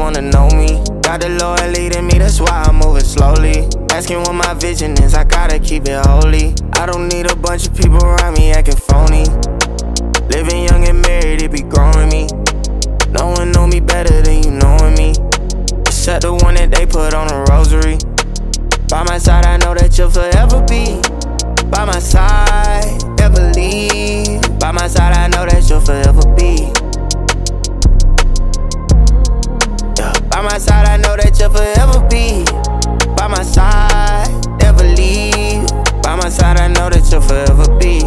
wanna know me. Got the Lord leading me, that's why I'm moving slowly. Asking what my vision is, I gotta keep it holy. I don't need a bunch of people around me acting phony. Living young and married, it be growing me. No one know me better than you knowing me, except the one that they put on a rosary. By my side, I know that you'll forever be. By my side, never leave. By my side, I know that you'll forever be. Yeah. By my side, I know that you'll forever be. By my side, never leave. By my side, I know that you'll forever be.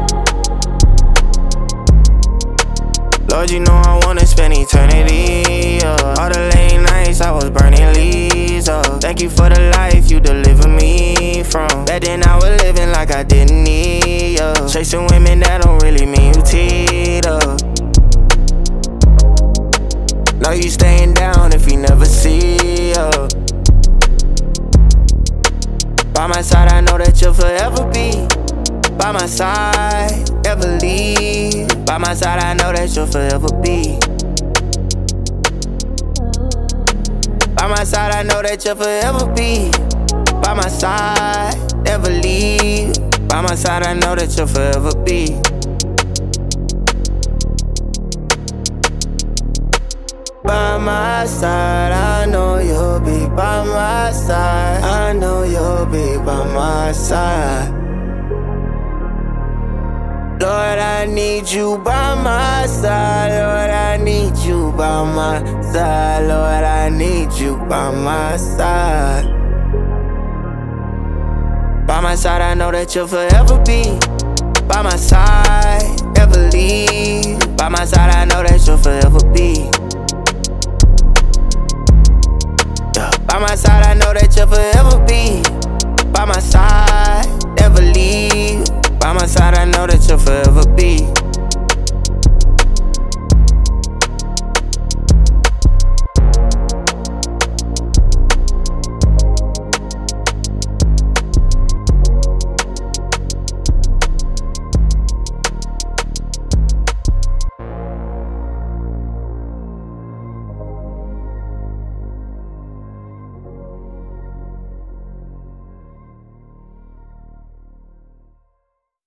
Lord, you know I wanna spend eternity, all the late nights I was burning leaves, thank you for the life you delivered me from. Back then I was living like I didn't need, chasing women that don't really mean you teed up. Know you staying down if you never see up. By my side, I know that you'll forever be. By my side, never leave. By my side, I know that you'll forever be. By my side, I know that you'll forever be. By my side, never leave. By my side, I know that you'll forever be. By my side, I know you'll be. By my side, I know you'll be by my side. Lord, I need you by my side. Lord, I need you by my side. Lord, I need you by my side. By my side, I know that you'll forever be. By my side, never leave. By my side, I know that you'll forever be. Yeah. By my side,